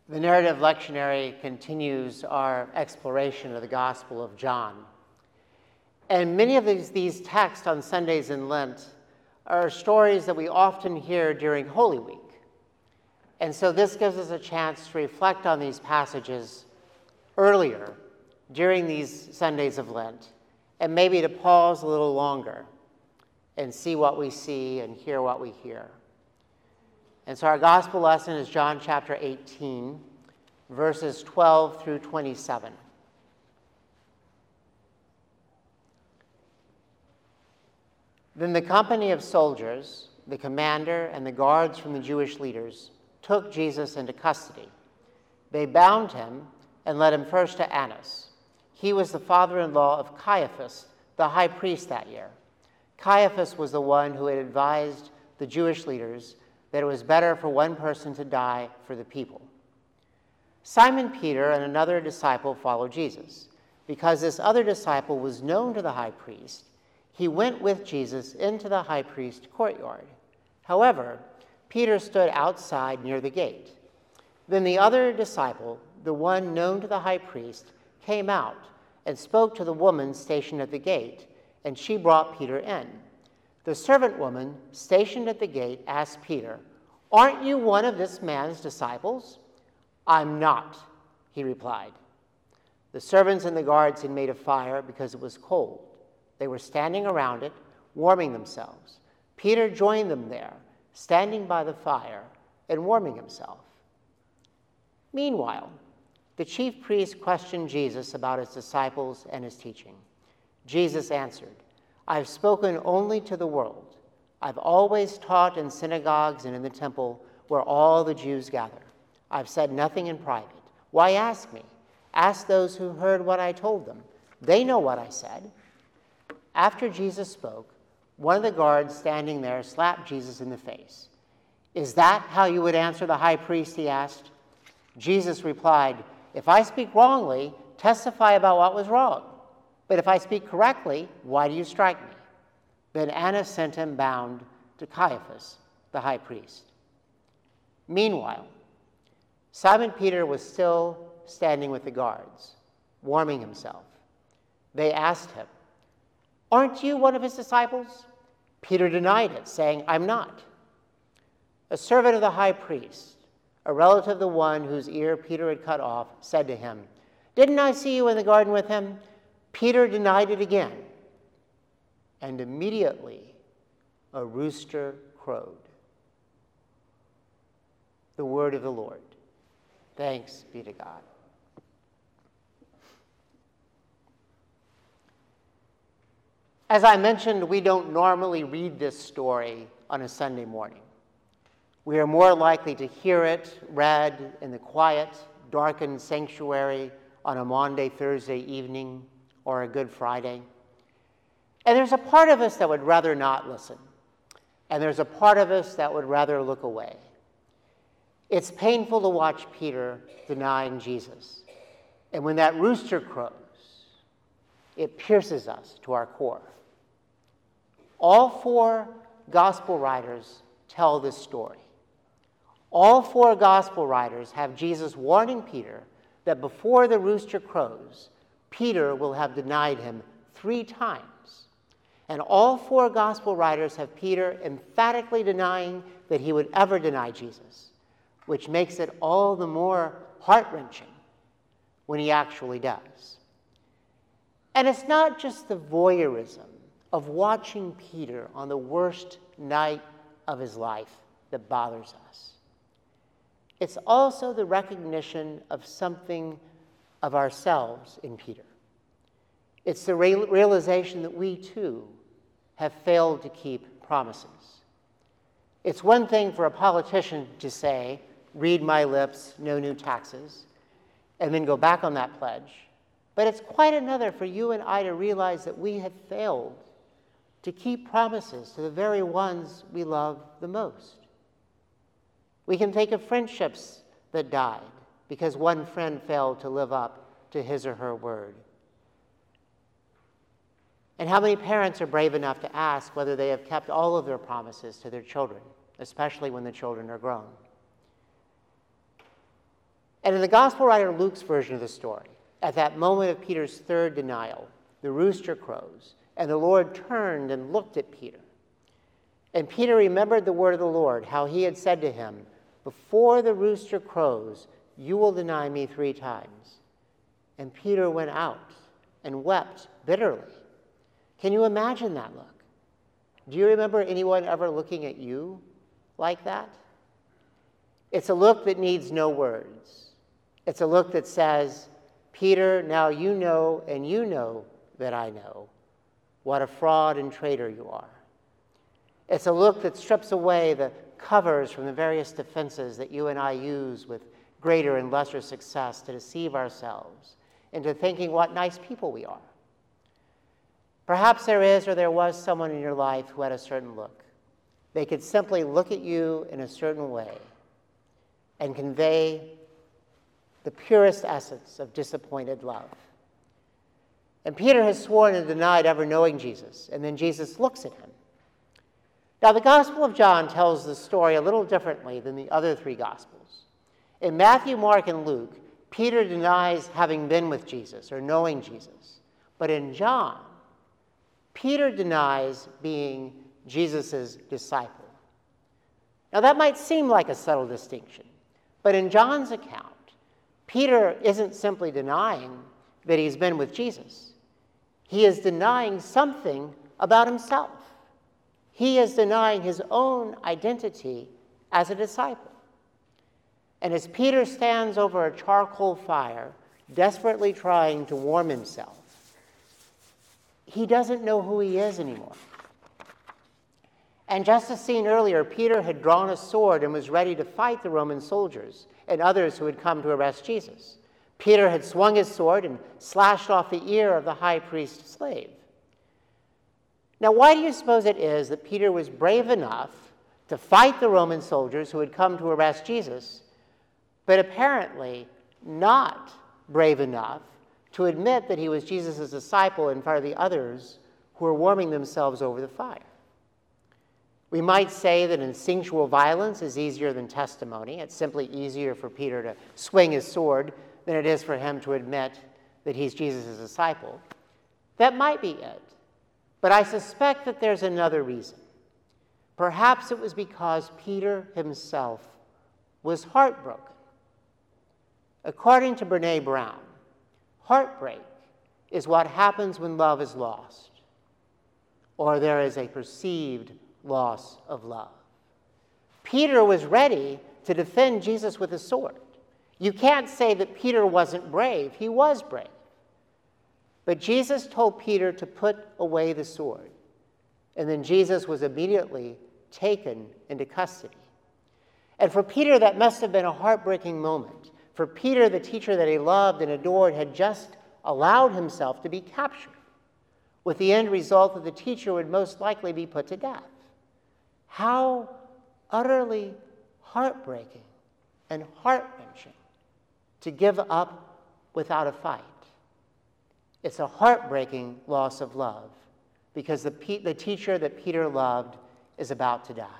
The narrative lectionary continues our exploration of the Gospel of John. And many of these texts on Sundays in Lent are stories that we often hear during Holy Week. And so this gives us a chance to reflect on these passages earlier during these Sundays of Lent, and maybe to pause a little longer and see what we see and hear what we hear. And so our gospel lesson is John chapter 18, verses 12 through 27. Then the company of soldiers, the commander, and the guards from the Jewish leaders took Jesus into custody. They bound him and led him first to Annas. He was the father-in-law of Caiaphas, the high priest that year. Caiaphas was the one who had advised the Jewish leaders that it was better for one person to die for the people. Simon Peter and another disciple followed Jesus. Because this other disciple was known to the high priest, he went with Jesus into the high priest's courtyard. However, Peter stood outside near the gate. Then the other disciple, the one known to the high priest, came out and spoke to the woman stationed at the gate, and she brought Peter in. The servant woman stationed at the gate asked Peter, "Aren't you one of this man's disciples?" "I'm not," he replied. The servants and the guards had made a fire because it was cold. They were standing around it, warming themselves. Peter joined them there, standing by the fire and warming himself. Meanwhile, the chief priests questioned Jesus about his disciples and his teaching. Jesus answered, "I've spoken only to the world. I've always taught in synagogues and in the temple where all the Jews gather. I've said nothing in private. Why ask me? Ask those who heard what I told them. They know what I said." After Jesus spoke, one of the guards standing there slapped Jesus in the face. "Is that how you would answer the high priest?" he asked. Jesus replied, "If I speak wrongly, testify about what was wrong. But if I speak correctly, why do you strike me?" Then Annas sent him bound to Caiaphas, the high priest. Meanwhile, Simon Peter was still standing with the guards, warming himself. They asked him, "Aren't you one of his disciples?" Peter denied it, saying, "I'm not." A servant of the high priest, a relative of the one whose ear Peter had cut off, said to him, "Didn't I see you in the garden with him?" Peter denied it again, and immediately a rooster crowed. The word of the Lord. Thanks be to God. As I mentioned, we don't normally read this story on a Sunday morning. We are more likely to hear it read in the quiet, darkened sanctuary on a Maundy, Thursday evening or a Good Friday. And there's a part of us that would rather not listen. And there's a part of us that would rather look away. It's painful to watch Peter denying Jesus. And when that rooster crows, it pierces us to our core. All four gospel writers tell this story. All four gospel writers have Jesus warning Peter that before the rooster crows, Peter will have denied him 3 times. And all four gospel writers have Peter emphatically denying that he would ever deny Jesus, which makes it all the more heart-wrenching when he actually does. And it's not just the voyeurism of watching Peter on the worst night of his life that bothers us. It's also the recognition of something of ourselves in Peter. It's the realization that we too have failed to keep promises. It's one thing for a politician to say, "Read my lips, no new taxes," and then go back on that pledge. But it's quite another for you and I to realize that we have failed to keep promises to the very ones we love the most. We can think of friendships that died because one friend failed to live up to his or her word. And how many parents are brave enough to ask whether they have kept all of their promises to their children, especially when the children are grown? And in the gospel writer Luke's version of the story, at that moment of Peter's third denial, the rooster crows, and the Lord turned and looked at Peter. And Peter remembered the word of the Lord, how he had said to him, "Before the rooster crows, you will deny me 3 times." And Peter went out and wept bitterly. Can you imagine that look? Do you remember anyone ever looking at you like that? It's a look that needs no words. It's a look that says, "Peter, now you know and you know that I know what a fraud and traitor you are." It's a look that strips away the covers from the various defenses that you and I use with greater and lesser success to deceive ourselves into thinking what nice people we are. Perhaps there is or there was someone in your life who had a certain look. They could simply look at you in a certain way and convey the purest essence of disappointed love. And Peter has sworn and denied ever knowing Jesus, and then Jesus looks at him. Now, the Gospel of John tells the story a little differently than the other 3 Gospels. In Matthew, Mark, and Luke, Peter denies having been with Jesus or knowing Jesus. But in John, Peter denies being Jesus' disciple. Now, that might seem like a subtle distinction, but in John's account, Peter isn't simply denying that he's been with Jesus. He is denying something about himself. He is denying his own identity as a disciple. And as Peter stands over a charcoal fire, desperately trying to warm himself, he doesn't know who he is anymore. And just as seen earlier, Peter had drawn a sword and was ready to fight the Roman soldiers and others who had come to arrest Jesus. Peter had swung his sword and slashed off the ear of the high priest's slave. Now, why do you suppose it is that Peter was brave enough to fight the Roman soldiers who had come to arrest Jesus, but apparently not brave enough to admit that he was Jesus' disciple in front of the others who were warming themselves over the fire? We might say that instinctual violence is easier than testimony. It's simply easier for Peter to swing his sword than it is for him to admit that he's Jesus' disciple. That might be it. But I suspect that there's another reason. Perhaps it was because Peter himself was heartbroken. According to Brené Brown, heartbreak is what happens when love is lost, or there is a perceived loss of love. Peter was ready to defend Jesus with a sword. You can't say that Peter wasn't brave. He was brave. But Jesus told Peter to put away the sword, and then Jesus was immediately taken into custody. And for Peter, that must have been a heartbreaking moment. For Peter, the teacher that he loved and adored had just allowed himself to be captured, with the end result that the teacher would most likely be put to death. How utterly heartbreaking and heart-wrenching to give up without a fight. It's a heartbreaking loss of love because the teacher that Peter loved is about to die.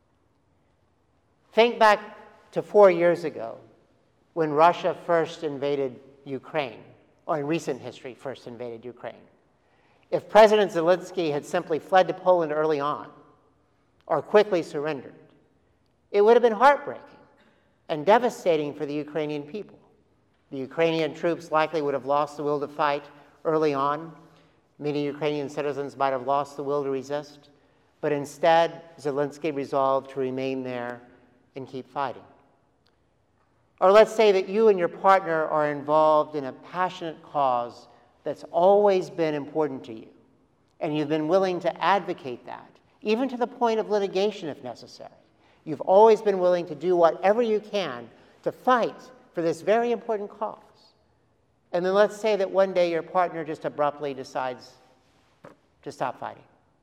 Think back to 4 years ago when Russia first invaded Ukraine, or in recent history first invaded Ukraine. If President Zelensky had simply fled to Poland early on or quickly surrendered, it would have been heartbreaking and devastating for the Ukrainian people. The Ukrainian troops likely would have lost the will to fight early on. Many Ukrainian citizens might have lost the will to resist, but instead, Zelensky resolved to remain there and keep fighting. Or let's say that you and your partner are involved in a passionate cause that's always been important to you, and you've been willing to advocate that, even to the point of litigation if necessary. You've always been willing to do whatever you can to fight for this very important cause. And then let's say that one day your partner just abruptly decides to stop fighting.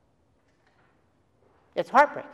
It's heartbreaking.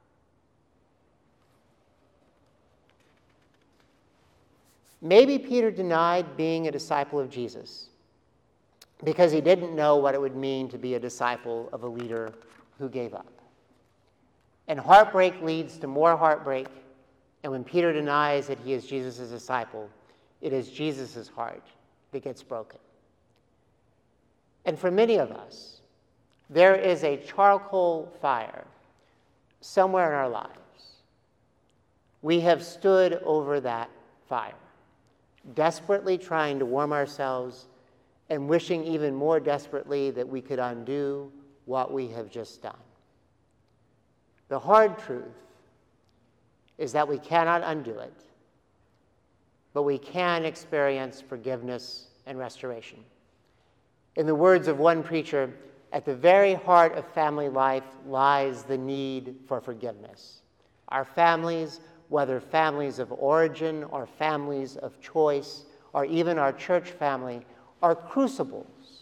Maybe Peter denied being a disciple of Jesus because he didn't know what it would mean to be a disciple of a leader who gave up. And heartbreak leads to more heartbreak, and when Peter denies that he is Jesus' disciple, it is Jesus' heart that gets broken. And for many of us, there is a charcoal fire somewhere in our lives. We have stood over that fire, desperately trying to warm ourselves and wishing even more desperately that we could undo what we have just done. The hard truth is that we cannot undo it, but we can experience forgiveness and restoration. In the words of one preacher, at the very heart of family life lies the need for forgiveness. Our families, whether families of origin or families of choice, or even our church family, are crucibles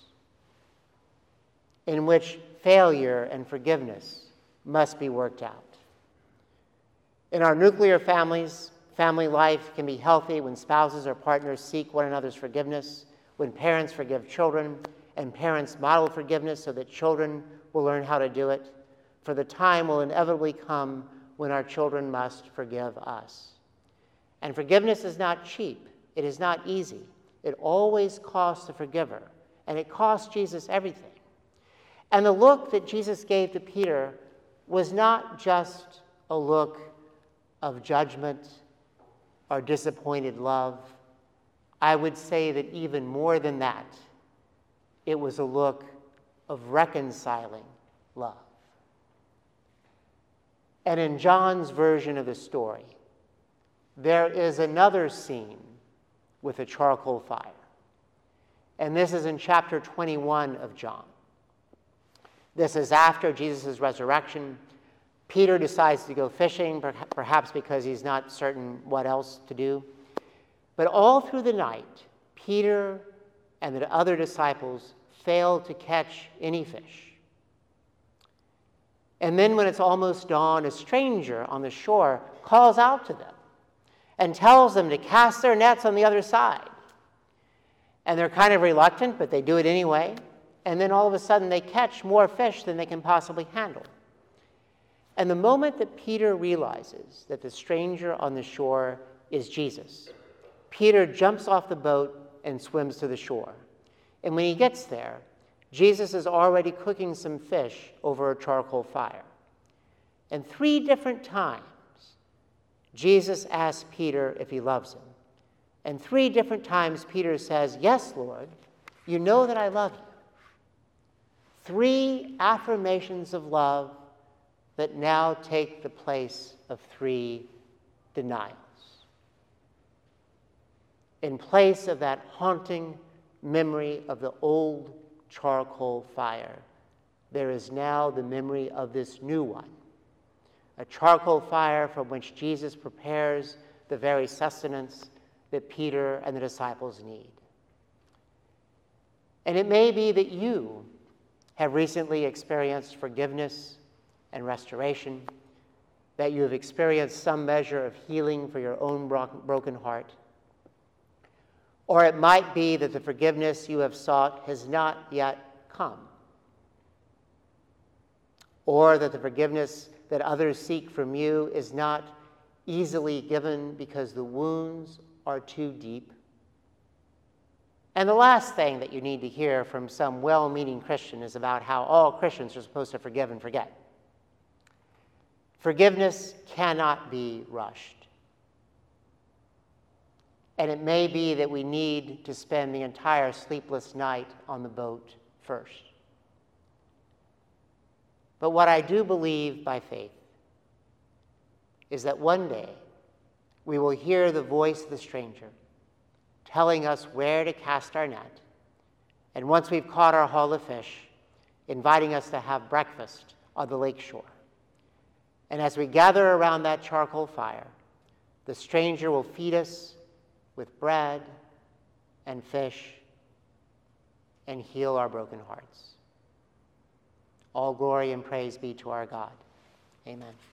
in which failure and forgiveness must be worked out. In our nuclear families, family life can be healthy when spouses or partners seek one another's forgiveness, when parents forgive children, and parents model forgiveness so that children will learn how to do it. For the time will inevitably come when our children must forgive us. And forgiveness is not cheap. It is not easy. It always costs the forgiver, and it cost Jesus everything. And the look that Jesus gave to Peter was not just a look of judgment or disappointed love. I would say that even more than that, it was a look of reconciling love. And in John's version of the story, there is another scene with a charcoal fire. And this is in chapter 21 of John. This is after Jesus' resurrection. Peter decides to go fishing, perhaps because he's not certain what else to do. But all through the night, Peter and the other disciples failed to catch any fish. And then when it's almost dawn, a stranger on the shore calls out to them and tells them to cast their nets on the other side. And they're kind of reluctant, but they do it anyway. And then all of a sudden they catch more fish than they can possibly handle. And the moment that Peter realizes that the stranger on the shore is Jesus, Peter jumps off the boat and swims to the shore. And when he gets there, Jesus is already cooking some fish over a charcoal fire. And 3 different times, Jesus asks Peter if he loves him. And 3 different times, Peter says, "Yes, Lord, you know that I love you." 3 affirmations of love that now take the place of 3 denials. In place of that haunting memory of the old charcoal fire, there is now the memory of this new one, a charcoal fire from which Jesus prepares the very sustenance that Peter and the disciples need. And it may be that you have recently experienced forgiveness and restoration, that you have experienced some measure of healing for your own broken heart. Or it might be that the forgiveness you have sought has not yet come. Or that the forgiveness that others seek from you is not easily given because the wounds are too deep. And the last thing that you need to hear from some well-meaning Christian is about how all Christians are supposed to forgive and forget. Forgiveness cannot be rushed. And it may be that we need to spend the entire sleepless night on the boat first. But what I do believe by faith is that one day we will hear the voice of the stranger telling us where to cast our net, and once we've caught our haul of fish, inviting us to have breakfast on the lake shore. And as we gather around that charcoal fire, the stranger will feed us with bread and fish and heal our broken hearts. All glory and praise be to our God. Amen.